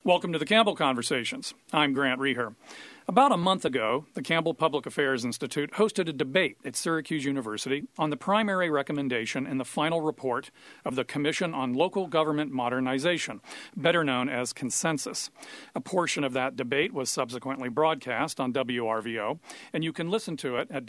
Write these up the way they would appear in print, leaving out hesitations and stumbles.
Welcome to the Campbell Conversations. I'm Grant Reher. About a month ago, the Campbell Public Affairs Institute hosted a debate at Syracuse University on the primary recommendation in the final report of the Commission on Local Government Modernization, better known as Consensus. A portion of that debate was subsequently broadcast on WRVO, and you can listen to it at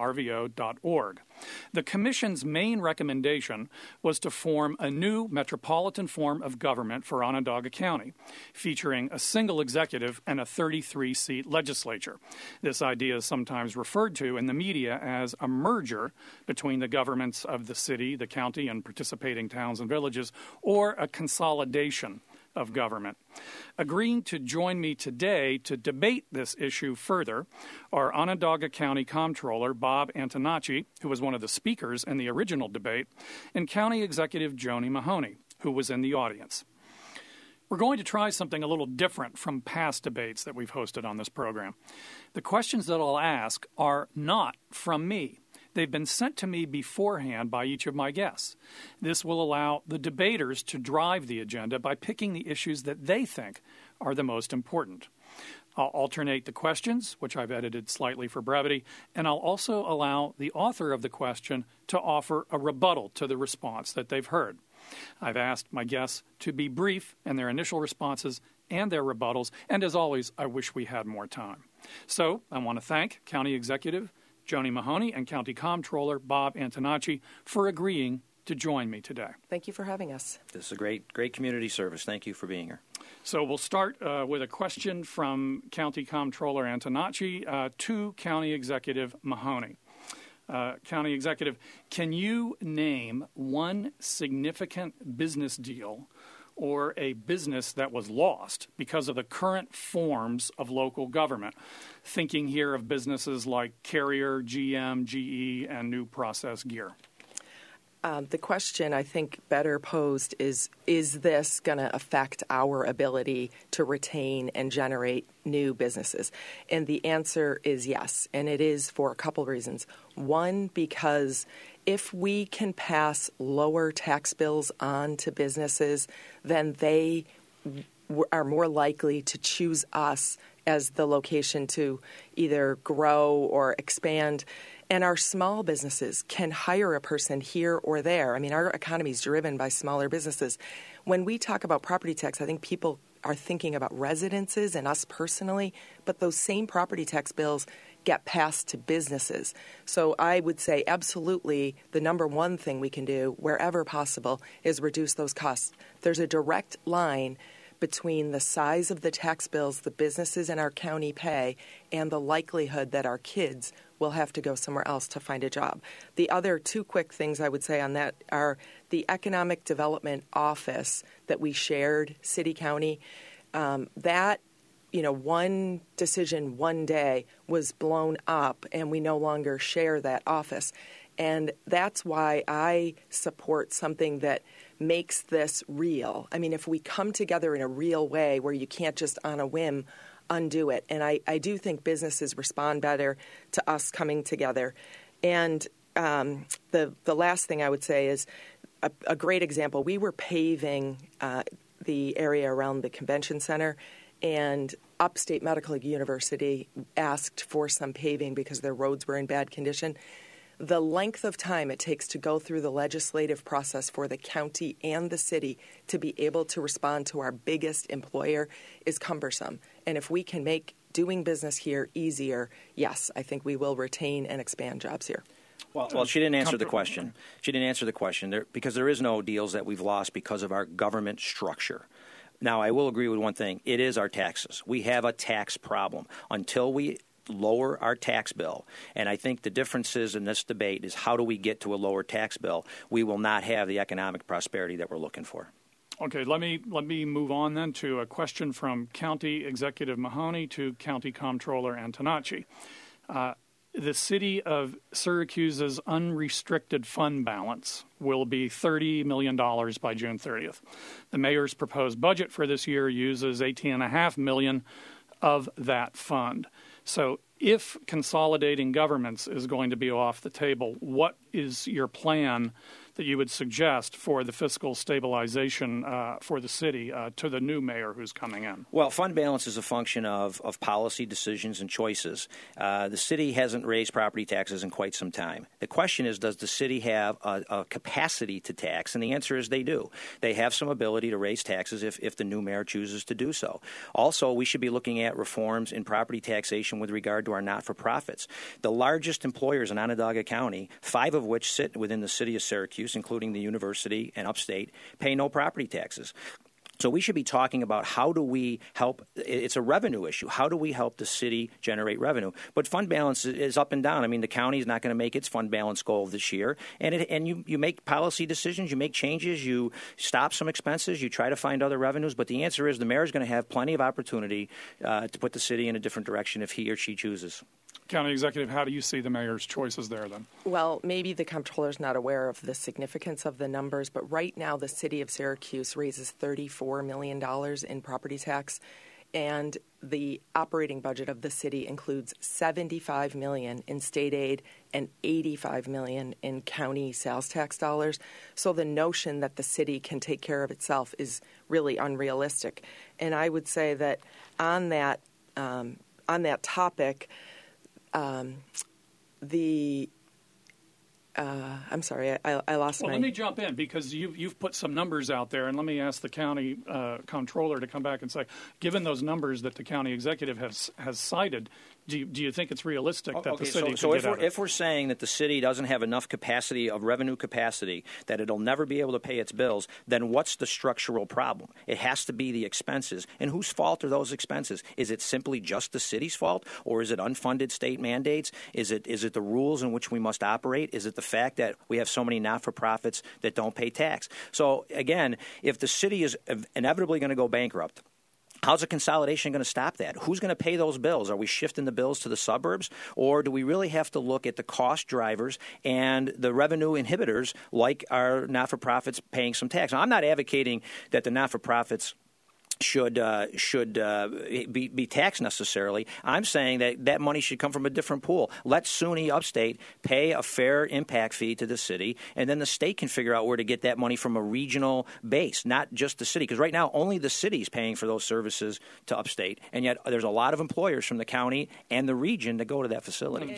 wrvo.org. The Commission's main recommendation was to form a new metropolitan form of government for Onondaga County, featuring a single executive and a 33-seat legislature. This idea is sometimes referred to in the media as a merger between the governments of the city, the county, and participating towns and villages, or a consolidation of government. Agreeing to join me today to debate this issue further are Onondaga County Comptroller Bob Antonacci, who was one of the speakers in the original debate, and County Executive Joni Mahoney, who was in the audience. We're going to try something a little different from past debates that we've hosted on this program. The questions that I'll ask are not from me. They've been sent to me beforehand by each of my guests. This will allow the debaters to drive the agenda by picking the issues that they think are the most important. I'll alternate the questions, which I've edited slightly for brevity, and I'll also allow the author of the question to offer a rebuttal to the response that they've heard. I've asked my guests to be brief in their initial responses and their rebuttals, and as always, I wish we had more time. So I want to thank County Executive Joni Mahoney and County Comptroller Bob Antonacci for agreeing to join me today. Thank you for having us. This is a great community service. Thank you for being here. So we'll start with a question from County Comptroller Antonacci to County Executive Mahoney. County Executive, can you name one significant business deal or a business that was lost because of the current forms of local government? Thinking here of businesses like Carrier, GM, GE, and New Process Gear. The question, I think, better posed is this going to affect our ability to retain and generate new businesses? And the answer is yes, and it is for a couple reasons. One, because if we can pass lower tax bills on to businesses, then they are more likely to choose us as the location to either grow or expand. And our small businesses can hire a person here or there. I mean, our economy is driven by smaller businesses. When we talk about property tax, I think people are thinking about residences and us personally, but those same property tax bills get passed to businesses. So I would say absolutely the number one thing we can do wherever possible is reduce those costs. There's a direct line between the size of the tax bills the businesses in our county pay and the likelihood that our kids will have to go somewhere else to find a job. The other two quick things I would say on that are the Economic Development Office that we shared, city-county, one decision one day was blown up and we no longer share that office. And that's why I support something that makes this real. I mean, if we come together in a real way where you can't just on a whim undo it. And I do think businesses respond better to us coming together. And the last thing I would say is a great example. We were paving the area around the convention center, and Upstate Medical University asked for some paving because their roads were in bad condition. The length of time it takes to go through the legislative process for the county and the city to be able to respond to our biggest employer is cumbersome. And if we can make doing business here easier, yes, I think we will retain and expand jobs here. Well, she didn't answer the question. She didn't answer the question because there is no deals that we've lost because of our government structure. Now, I will agree with one thing. It is our taxes. We have a tax problem. Until we lower our tax bill, and I think the differences in this debate is how do we get to a lower tax bill, we will not have the economic prosperity that we're looking for. Okay, let me move on then to a question from County Executive Mahoney to County Comptroller Antonacci. The city of Syracuse's unrestricted fund balance will be $30 million by June 30th. The mayor's proposed budget for this year uses $18.5 million of that fund. So if consolidating governments is going to be off the table, what is your plan that you would suggest for the fiscal stabilization for the city to the new mayor who's coming in? Well, fund balance is a function of policy decisions and choices. The city hasn't raised property taxes in quite some time. The question is, does the city have a capacity to tax? And the answer is they do. They have some ability to raise taxes if the new mayor chooses to do so. Also, we should be looking at reforms in property taxation with regard to our not-for-profits. The largest employers in Onondaga County, 5 of which sit within the city of Syracuse, including the university and upstate, pay no property taxes. So we should be talking about how do we help. It's a revenue issue. How do we help the city generate revenue? But fund balance is up and down. I mean, the county is not going to make its fund balance goal this year. And you make policy decisions, you make changes, you stop some expenses, you try to find other revenues. But the answer is the mayor is going to have plenty of opportunity to put the city in a different direction if he or she chooses. County Executive, how do you see the mayor's choices there then? Well, maybe the comptroller's not aware of the significance of the numbers, but right now the city of Syracuse raises $34 million in property tax, and the operating budget of the city includes $75 million in state aid and $85 million in county sales tax dollars. So the notion that the city can take care of itself is really unrealistic. And I would say that on that topic, I'm sorry, I lost my... Well, let me jump in because you've put some numbers out there, and let me ask the county comptroller to come back and say, given those numbers that the county executive has cited, do you think it's realistic that the city so if we're saying that the city doesn't have enough capacity of revenue capacity, that it'll never be able to pay its bills, then what's the structural problem? It has to be the expenses. And whose fault are those expenses? Is it simply just the city's fault, or is it unfunded state mandates? Is it the rules in which we must operate? Is it the fact that we have so many not-for-profits that don't pay tax? So, again, if the city is inevitably going to go bankrupt, how's a consolidation going to stop that? Who's going to pay those bills? Are we shifting the bills to the suburbs? Or do we really have to look at the cost drivers and the revenue inhibitors like our not-for-profits paying some tax? Now, I'm not advocating that the not-for-profits should be taxed necessarily. I'm saying that money should come from a different pool. Let SUNY Upstate pay a fair impact fee to the city, and then the state can figure out where to get that money from a regional base, not just the city. Because right now, only the city is paying for those services to Upstate, and yet there's a lot of employers from the county and the region that go to that facility.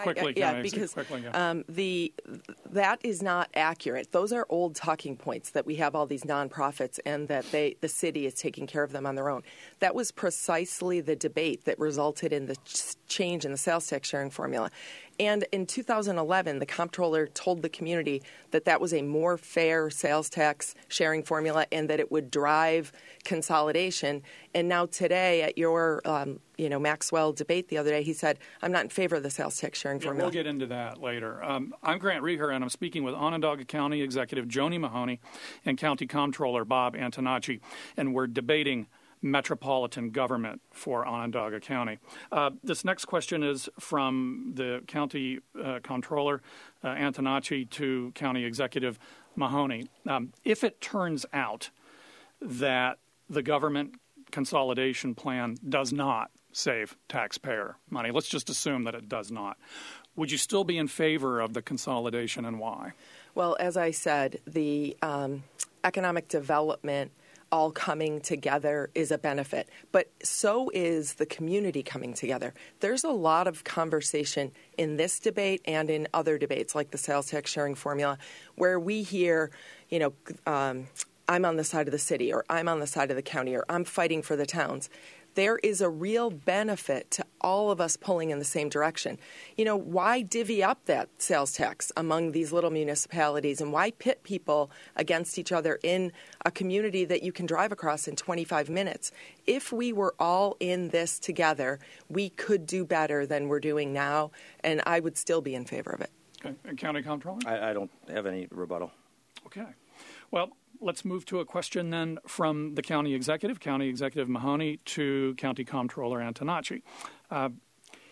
That is not accurate. Those are old talking points that we have all these nonprofits and that the city is taking care of them on their own. That was precisely the debate that resulted in the change in the sales tax sharing formula. And in 2011, the comptroller told the community that that was a more fair sales tax sharing formula and that it would drive consolidation. And now today at your Maxwell debate the other day, he said, I'm not in favor of the sales tax sharing formula. We'll get into that later. I'm Grant Reher, and I'm speaking with Onondaga County Executive Joni Mahoney and County Comptroller Bob Antonacci, and we're debating metropolitan government for Onondaga County. This next question is from the County Comptroller Antonacci to County Executive Mahoney. If it turns out that the government consolidation plan does not save taxpayer money, let's just assume that it does not, would you still be in favor of the consolidation, and why? Well, as I said, the economic development all coming together is a benefit, but so is the community coming together. There's a lot of conversation in this debate and in other debates like the sales tax sharing formula where we hear, I'm on the side of the city, or I'm on the side of the county, or I'm fighting for the towns. There is a real benefit to all of us pulling in the same direction. Why divvy up that sales tax among these little municipalities, and why pit people against each other in a community that you can drive across in 25 minutes? If we were all in this together, we could do better than we're doing now, and I would still be in favor of it. Okay. And County Comptroller? I don't have any rebuttal. Okay. Well, let's move to a question then from the County Executive Mahoney, to County Comptroller Antonacci.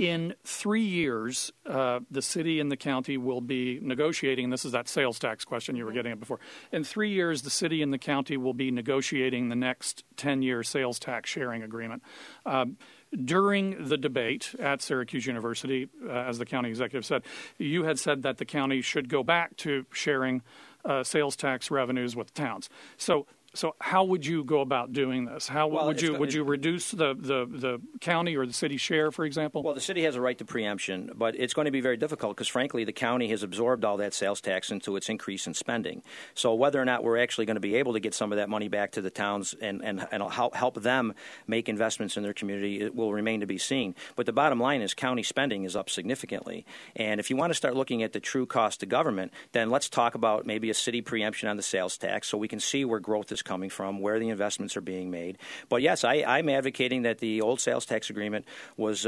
In 3 years, the city and the county will be negotiating. This is that sales tax question you were getting at before. In 3 years, the city and the county will be negotiating the next 10-year sales tax sharing agreement. During the debate at Syracuse University, as the county executive said, you had said that the county should go back to sharing sales tax revenues with towns. So how would you go about doing this? How would you reduce the county or the city share, for example? Well, the city has a right to preemption, but it's going to be very difficult because, frankly, the county has absorbed all that sales tax into its increase in spending. So whether or not we're actually going to be able to get some of that money back to the towns and help them make investments in their community, it will remain to be seen. But the bottom line is county spending is up significantly. And if you want to start looking at the true cost to government, then let's talk about maybe a city preemption on the sales tax so we can see where growth is coming from, where the investments are being made. But yes, I'm advocating that the old sales tax agreement was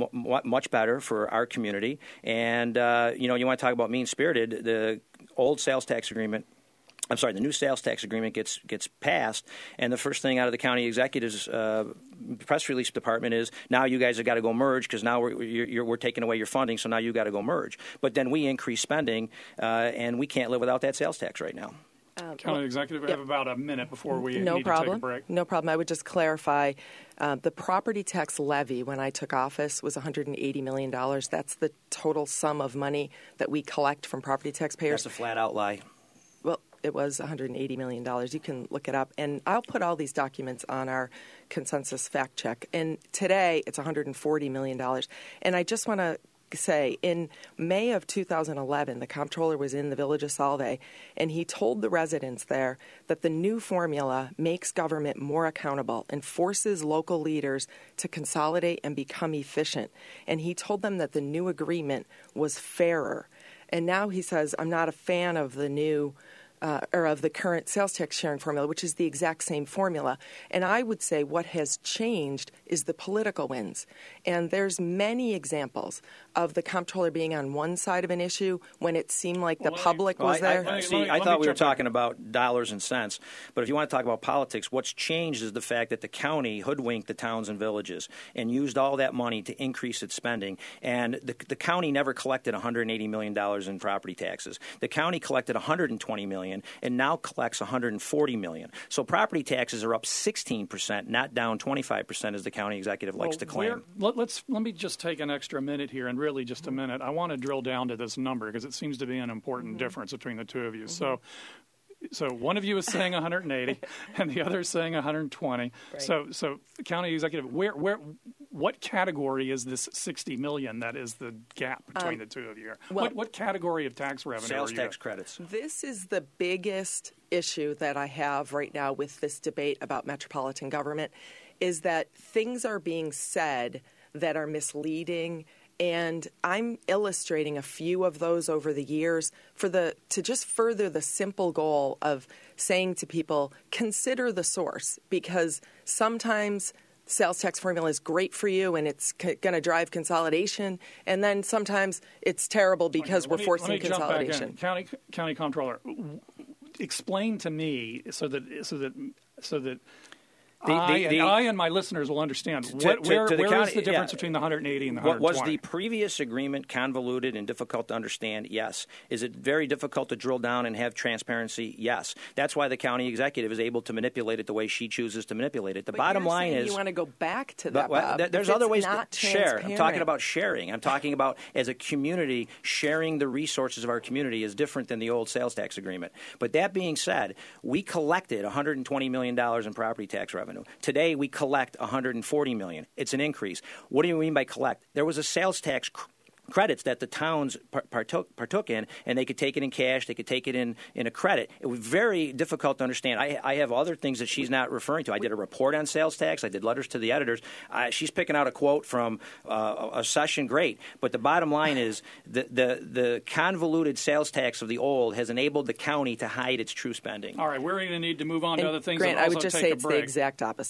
much better for our community. And, you want to talk about mean-spirited, the old sales tax agreement the new sales tax agreement gets passed, and the first thing out of the county executive's press release department is, now you guys have got to go merge because now we're taking away your funding, so now you got to go merge. But then we increase spending, and we can't live without that sales tax right now. County Executive, we have about a minute before we need to take a break. No problem. I would just clarify, the property tax levy when I took office was $180 million. That's the total sum of money that we collect from property taxpayers. That's a flat-out lie. Well, it was $180 million. You can look it up. And I'll put all these documents on our consensus fact check. And today it's $140 million. And I just want to say, in May of 2011, the comptroller was in the village of Solvay, and he told the residents there that the new formula makes government more accountable and forces local leaders to consolidate and become efficient. And he told them that the new agreement was fairer. And now he says, I'm not a fan of the new or of the current sales tax sharing formula, which is the exact same formula. And I would say what has changed is the political winds. And there's many examples of the comptroller being on one side of an issue when it seemed like the public was there. I thought we were talking about dollars and cents. But if you want to talk about politics, what's changed is the fact that the county hoodwinked the towns and villages and used all that money to increase its spending. And the county never collected $180 million in property taxes. The county collected $120 million. And now collects $140 million. So property taxes are up 16%, not down 25%, as the county executive likes to claim. Let me just take an extra minute here, and really just a minute. I want to drill down to this number because it seems to be an important difference between the two of you. So one of you is saying 180, and the other is saying 120. Right. So the county executive, what category is this $60 million that is the gap between the two of you? What category of tax revenue? Sales tax credits. This is the biggest issue that I have right now with this debate about metropolitan government, is that things are being said that are misleading. And I'm illustrating a few of those over the years to just further the simple goal of saying to people, consider the source, because sometimes sales tax formula is great for you and it's going to drive consolidation, and then sometimes it's terrible because we're forcing consolidation. County Comptroller, explain to me so that I and my listeners will understand where is the difference between the 180 and the 120. Was the previous agreement convoluted and difficult to understand? Yes. Is it very difficult to drill down and have transparency? Yes. That's why the county executive is able to manipulate it the way she chooses to manipulate it. The bottom line is, you want to go back to that, Bob. There's other ways to share. I'm talking about sharing. I'm talking about, as a community, sharing the resources of our community is different than the old sales tax agreement. But that being said, we collected $120 million in property tax revenue. Today, we collect $140 million. It's an increase. What do you mean by collect? There was a sales tax credits that the towns partook in, and they could take it in cash, they could take it in a credit. It was very difficult to understand. I have other things that she's not referring to. I did a report on sales tax. I did letters to the editors. She's picking out a quote from a session, great. But the bottom line is the convoluted sales tax of the old has enabled the county to hide its true spending. All right, we're going to need to move on to other things. Grant, I would just say it's the exact opposite.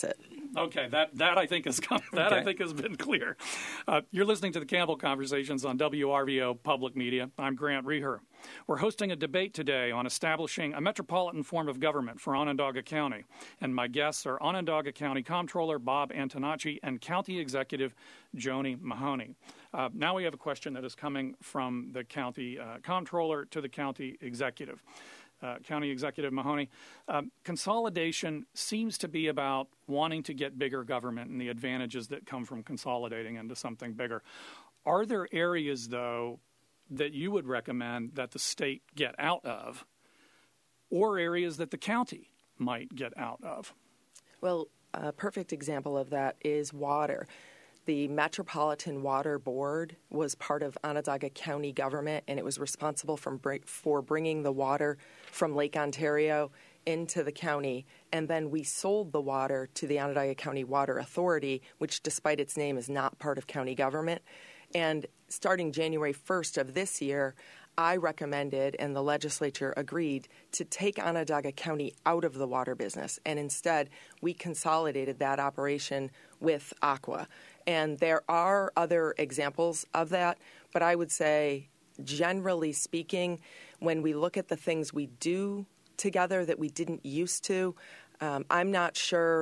Okay, that I think has come. That I think has been clear. You're listening to the Campbell Conversations on WRVO Public Media. I'm Grant Reher. We're hosting a debate today on establishing a metropolitan form of government for Onondaga County, and my guests are Onondaga County Comptroller Bob Antonacci and County Executive Joni Mahoney. Now we have a question that is coming from the County Comptroller to the County Executive. County Executive Mahoney, consolidation seems to be about wanting to get bigger government and the advantages that come from consolidating into something bigger. Are there areas, though, that you would recommend that the state get out of, or areas that the county might get out of? Well, a perfect example of that is water. The Metropolitan Water Board was part of Onondaga County government, and it was responsible for bringing the water from Lake Ontario into the county. And then we sold the water to the Onondaga County Water Authority, which, despite its name, is not part of county government. And starting January 1st of this year, I recommended, and the legislature agreed, to take Onondaga County out of the water business. And instead, we consolidated that operation with Aqua. And there are other examples of that, but I would say, generally speaking, when we look at the things we do together that we didn't used to, I'm not sure,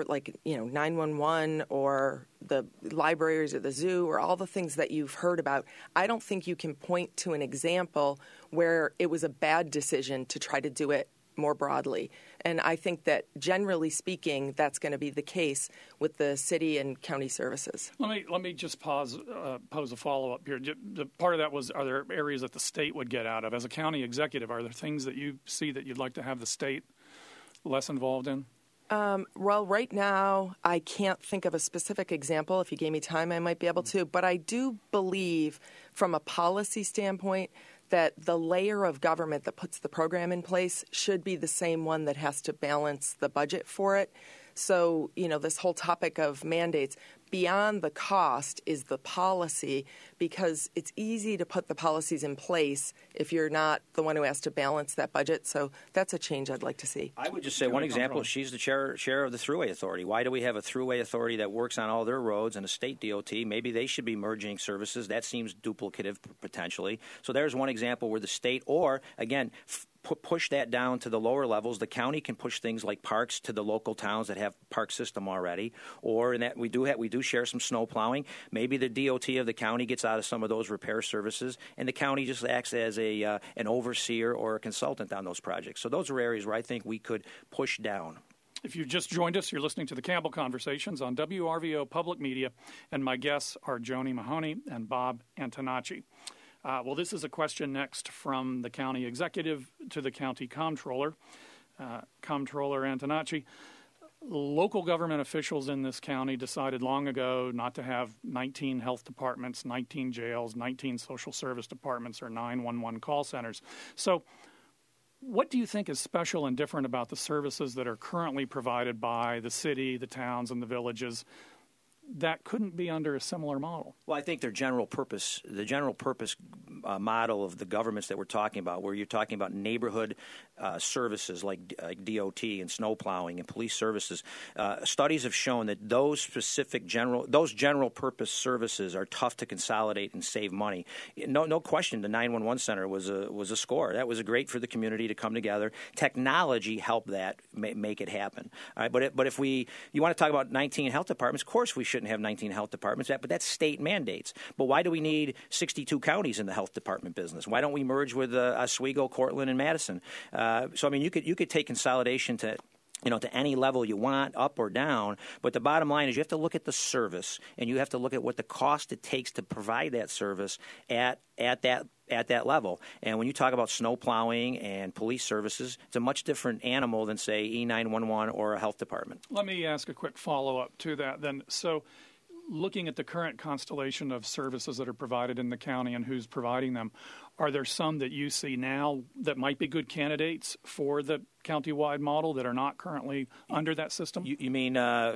911 or the libraries or the zoo or all the things that you've heard about, I don't think you can point to an example where it was a bad decision to try to do it more broadly. And I think that, generally speaking, that's going to be the case with the city and county services. Let me just pose a follow-up here. Part of that was, are there areas that the state would get out of? As a county executive, are there things that you see that you'd like to have the state less involved in? Well, right now, I can't think of a specific example. If you gave me time, I might be able to. But I do believe, from a policy standpoint, that the layer of government that puts the program in place should be the same one that has to balance the budget for it. So, this whole topic of mandates, beyond the cost is the policy, because it's easy to put the policies in place if you're not the one who has to balance that budget. So that's a change I'd like to see. I would just say one example, she's the chair of the Thruway Authority. Why do we have a Thruway Authority that works on all their roads and a state DOT? Maybe they should be merging services. That seems duplicative potentially. So there's one example where the state, or, again, push that down to the lower levels. The county can push things like parks to the local towns that have park system already, or in that we do share some snow plowing. Maybe the DOT of the county gets out of some of those repair services, and the county just acts as an overseer or a consultant on those projects. So those are areas where I think we could push down. If you've just joined us, you're listening to the Campbell Conversations on WRVO Public Media, and my guests are Joni Mahoney and Bob Antonacci. Well, this is a question next from the county executive to the county comptroller. Comptroller Antonacci, local government officials in this county decided long ago not to have 19 health departments, 19 jails, 19 social service departments, or 911 call centers. So what do you think is special and different about the services that are currently provided by the city, the towns, and the villages that couldn't be under a similar model? Well, I think the general purpose model of the governments that we're talking about, where you're talking about neighborhood services like DOT and snow plowing and police services, studies have shown that those general purpose services are tough to consolidate and save money. No question, the 911 center was a score. That was great for the community to come together. Technology helped that make it happen. All right, but if you want to talk about 19 health departments, of course we shouldn't have 19 health departments, but that's state mandates. But why do we need 62 counties in the health department business? Why don't we merge with Oswego, Cortland, and Madison? So I mean, you could take consolidation to any level you want, up or down. But the bottom line is you have to look at the service, and you have to look at what the cost it takes to provide that service at that level. And when you talk about snow plowing and police services, it's a much different animal than, say, E911 or a health department. Let me ask a quick follow-up to that then. So looking at the current constellation of services that are provided in the county and who's providing them, are there some that you see now that might be good candidates for the county-wide model that are not currently under that system? You mean,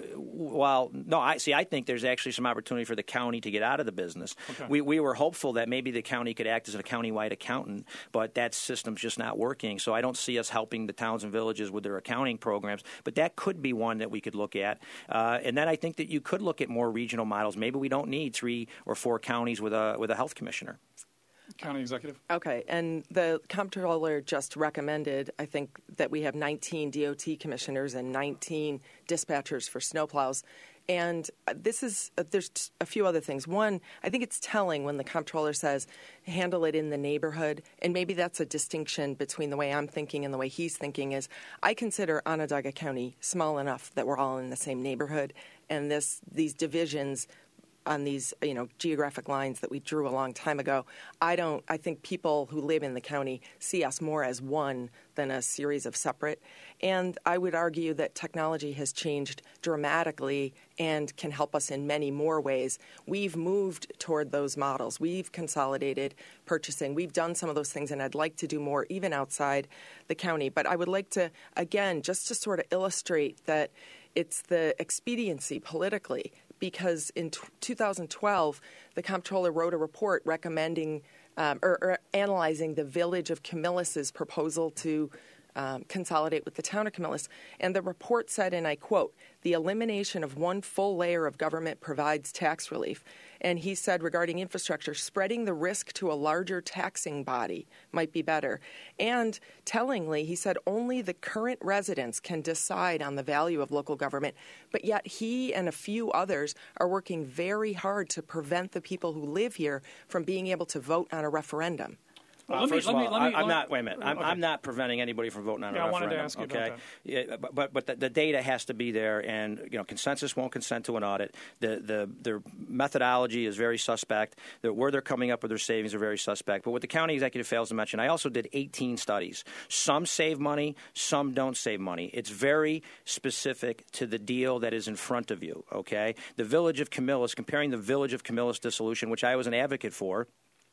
well, no, I think there's actually some opportunity for the county to get out of the business. Okay. We were hopeful that maybe the county could act as a county-wide accountant, but that system's just not working. So I don't see us helping the towns and villages with their accounting programs, but that could be one that we could look at. And then I think that you could look at more regional models. Maybe we don't need 3 or 4 counties with a health commissioner. County executive. Okay, and the comptroller just recommended, I think, that we have 19 DOT commissioners and 19 dispatchers for snowplows. And there's a few other things. One, I think it's telling when the comptroller says, handle it in the neighborhood. And maybe that's a distinction between the way I'm thinking and the way he's thinking is, I consider Onondaga County small enough that we're all in the same neighborhood. And these divisions on these, geographic lines that we drew a long time ago, I think people who live in the county see us more as one than a series of separate. And I would argue that technology has changed dramatically and can help us in many more ways. We've moved toward those models. We've consolidated purchasing. We've done some of those things, and I'd like to do more even outside the county. But I would like to, again, just to sort of illustrate that it's the expediency politically, because in 2012, the comptroller wrote a report recommending or analyzing the village of Camillus' proposal to consolidate with the town of Camillus. And the report said, and I quote, "The elimination of one full layer of government provides tax relief." And he said regarding infrastructure, spreading the risk to a larger taxing body might be better. And tellingly, he said only the current residents can decide on the value of local government. But yet he and a few others are working very hard to prevent the people who live here from being able to vote on a referendum. First of all, I'm not. Wait a minute. I'm not preventing anybody from voting on a referendum. I wanted to ask you about that. But the data has to be there, and consensus won't consent to an audit. Their methodology is very suspect. Where they're coming up with their savings are very suspect. But what the county executive fails to mention, I also did 18 studies. Some save money, some don't save money. It's very specific to the deal that is in front of you. Okay, the village of Camillus, comparing the village of Camillus dissolution, which I was an advocate for.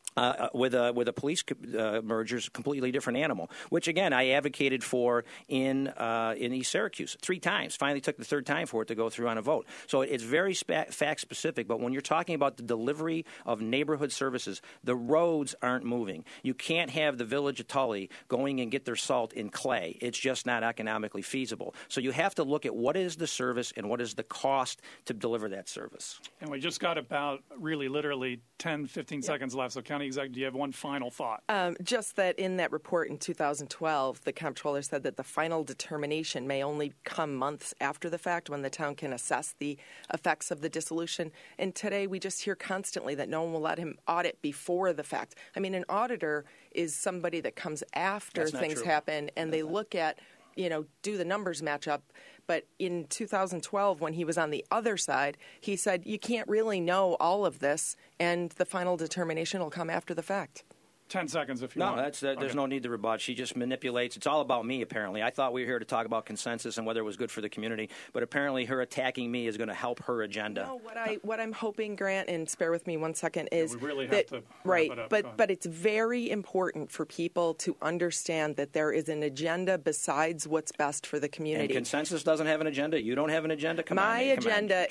With a police merger is a completely different animal, which, again, I advocated for in East Syracuse 3 times. Finally took the 3rd time for it to go through on a vote. So it's very fact-specific. But when you're talking about the delivery of neighborhood services, the roads aren't moving. You can't have the village of Tully going and get their salt in Clay. It's just not economically feasible. So you have to look at what is the service and what is the cost to deliver that service. And we just got about literally 10, 15 seconds left. So County Executive, do you have one final thought? Just that in that report in 2012, the comptroller said that the final determination may only come months after the fact when the town can assess the effects of the dissolution. And today we just hear constantly that no one will let him audit before the fact. I mean, an auditor is somebody that comes after things happen and they look at, do the numbers match up? But in 2012, when he was on the other side, he said, you can't really know all of this, and the final determination will come after the fact. 10 seconds if you want. No, there's no need to rebut. She just manipulates. It's all about me, apparently. I thought we were here to talk about consensus and whether it was good for the community, but apparently her attacking me is going to help her agenda. No, what I'm hoping, Grant, and spare with me 1 second, is we really have to wrap it up. But it's very important for people to understand that there is an agenda besides what's best for the community. And consensus doesn't have an agenda. You don't have an agenda. My agenda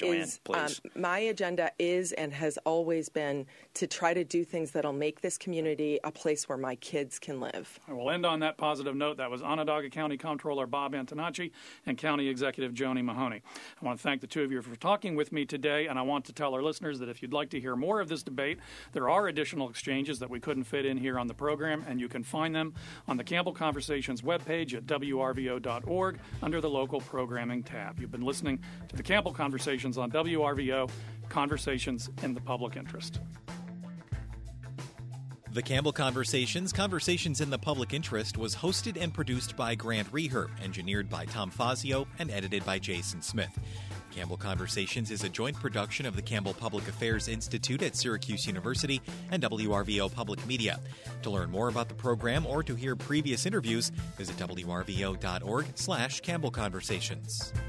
is and has always been to try to do things that'll make this community a place where my kids can live. I will end on that positive note. That was Onondaga County Comptroller Bob Antonacci and County Executive Joni Mahoney. I want to thank the two of you for talking with me today, and I want to tell our listeners that if you'd like to hear more of this debate, there are additional exchanges that we couldn't fit in here on the program, and you can find them on the Campbell Conversations webpage at wrvo.org under the Local Programming tab. You've been listening to the Campbell Conversations on WRVO, Conversations in the Public Interest. The Campbell Conversations in the Public Interest was hosted and produced by Grant Reher, engineered by Tom Fazio, and edited by Jason Smith. Campbell Conversations is a joint production of the Campbell Public Affairs Institute at Syracuse University and WRVO Public Media. To learn more about the program or to hear previous interviews, visit wrvo.org/Campbell Conversations.